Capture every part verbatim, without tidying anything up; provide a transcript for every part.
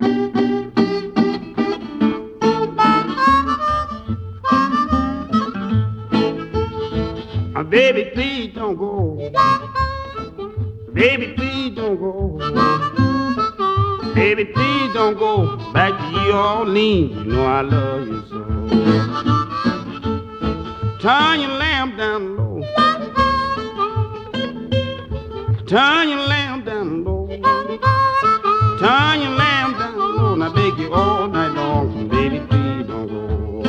Uh, baby, please don't go. Baby, please don't go. Baby, please don't go back to New Orleans. You know I love you so. Turn your lamp down low. Turn your lamp down low. Turn your lamp down low. And I beg you all night long, baby, please don't go.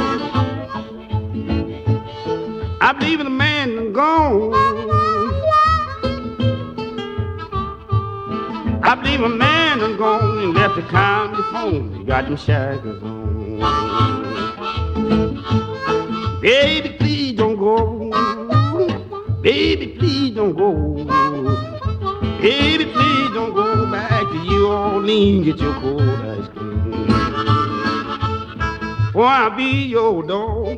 I believe in a man that's gone. I believe a man done gone and left the county home. He got them shackles on. Baby, please don't go. Baby, please don't go. Baby, please don't go back to New Orleans. Get your cold ice cream. Or I'll be your dog.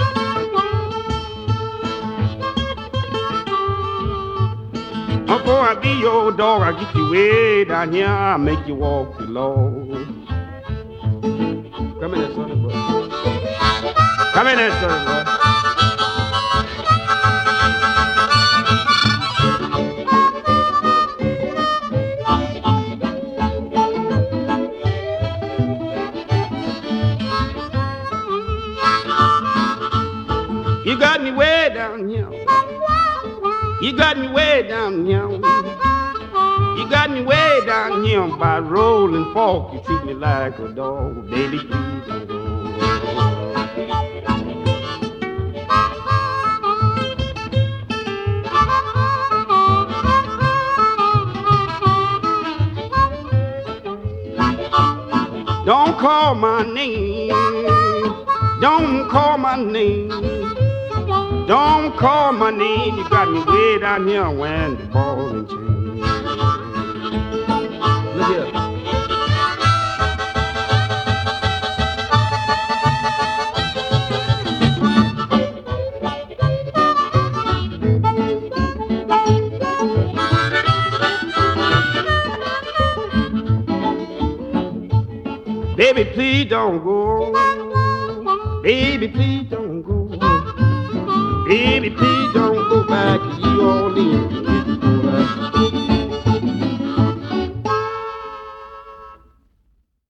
Before I be your dog, I get you way down here, I make you walk the Lord. Come in there, sonny boy. Come in there, sonny boy. You got me way down here. You got me way down here. You got me way down here by rolling fork. You treat me like a dog. Baby, please don't go. Don't call my name. Don't call my name. Don't call my name, you got me way down here wearing the ball and chain. Look here. Baby, please don't go. Baby, please don't go. Baby, please don't go back to New Orleans.